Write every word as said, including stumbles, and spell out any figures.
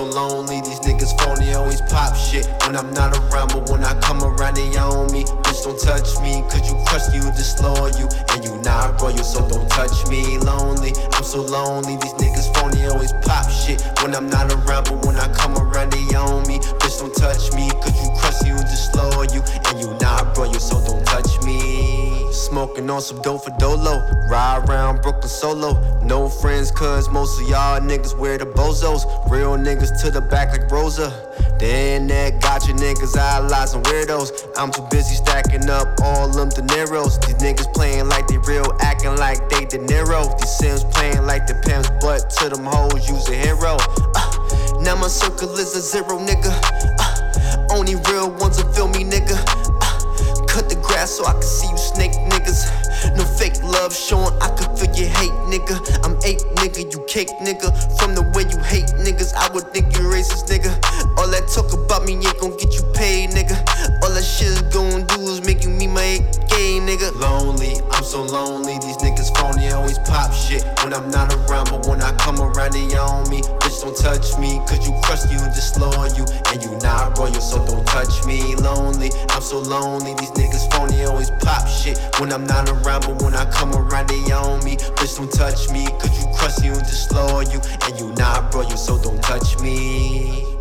lonely, these niggas phony, always pop shit when I'm not around, but when I come around they own me. Bitch, don't touch me, cause you trust you, disloyal you, and you not royal, so don't touch me. Lonely, I'm so lonely, these niggas phony, always pop shit when I'm not around, but when I come around they own me. Bitch, don't touch me, cause you trust you, disloyal you, and you not royal, so don't touch me. Smoking on some dope for dolo, ride around Brooklyn solo. No friends cause most of y'all niggas wear the bozos. Real niggas to the back like Rosa. The internet got you niggas idolize and weirdos. I'm too busy stacking up all them De Niros. These niggas playing like they real, acting like they De Niro. These Sims playing like the pimps, but to them hoes use a hero. uh, Now my circle is a zero, nigga. uh, Only real ones will feel me, nigga. uh, Cut the grass so I can see you snake niggas. No fake love showing, I can feel your hate, nigga. I'm ape, nigga, you cake, nigga. From the way you hate niggas, I would think you racist, nigga. All that talk about me ain't gon' get you paid, nigga. All that shit is gon' do is make you meet my gay, nigga. Lonely, I'm so lonely, these niggas phony, always pop shit when I'm not around, but when I come around they own me. Bitch, don't touch me, cause you trust you, disloyal you, and you not royal, so don't touch me. Lonely, I'm so lonely, these niggas phony, always pop shit when I'm not around, but when I come around they own me. Bitch, don't touch me, cause you trust you, disloyal you, and you not royal, so don't touch me.